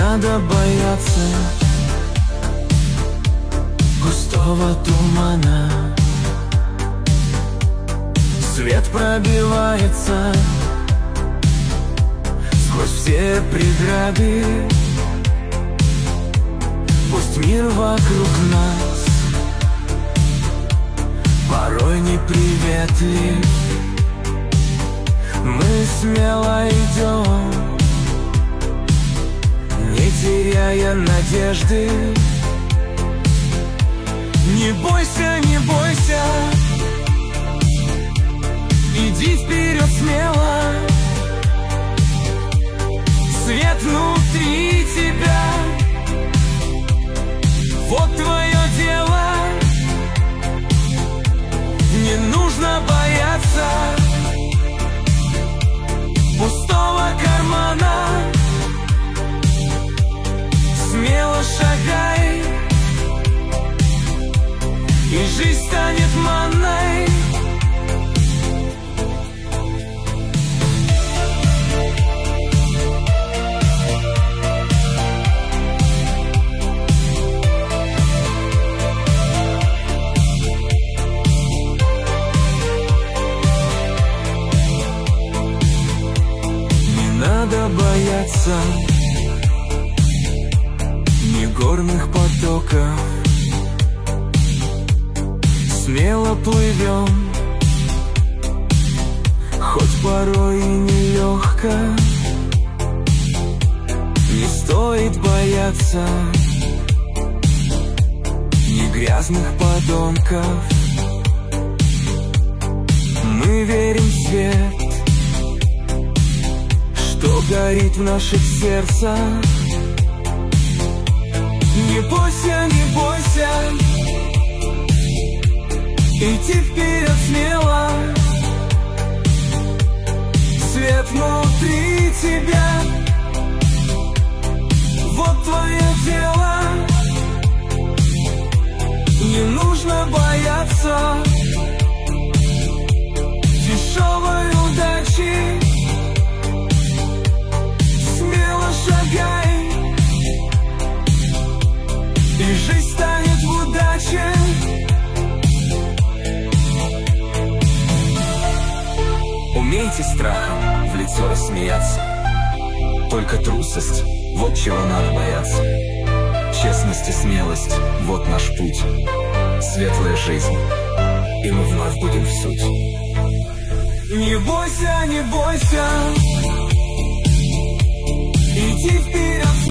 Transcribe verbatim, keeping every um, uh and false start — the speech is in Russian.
надо бояться густого тумана. Свет пробивается сквозь все преграды. Пусть мир вокруг нас порой неприветлив, мы смело идем, не теряя надежды. Не бойся, не бойся, иди вперед смело. Свет внутри тебя, вот твое дело. Не нужно бояться пустого кармана. Смело шагай, и жизнь станет манной. Не надо бояться ни горных потоков. Смело плывем, хоть порой и нелегко. Не стоит бояться ни грязных подонков. Мы верим в свет, что горит в наших сердцах. Не бойся, не бойся, иди вперед смело. Свет внутри тебя, вот твое дело. Не нужно бояться дешевой удачи. Смело шагай, и жизнь станет в удаче. Умейте страхом в лицо рассмеяться. Только трусость, вот чего надо бояться. Честность и смелость, вот наш путь. Светлая жизнь, и мы вновь будем в суть. Не бойся, не бойся, иди вперед.